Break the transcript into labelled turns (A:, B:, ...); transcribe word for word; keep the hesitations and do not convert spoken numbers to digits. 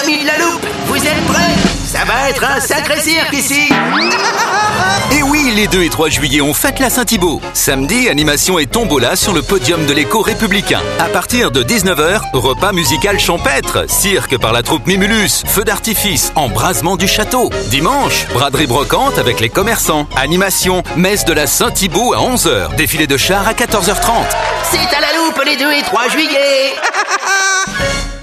A: amis de la loupe, vous êtes prêts? Ça va être un sacré cirque ici.
B: Et oui, les deux et trois juillet, on fête la Saint-Thibault. Samedi, animation et tombola sur le podium de l'écho républicain. À partir de dix-neuf heures, repas musical champêtre, cirque par la troupe Mimulus, feu d'artifice, embrasement du château. Dimanche, braderie brocante avec les commerçants. Animation, messe de la Saint-Thibault à onze heures, défilé de chars à quatorze heures trente.
A: C'est à la loupe les deux et trois juillet.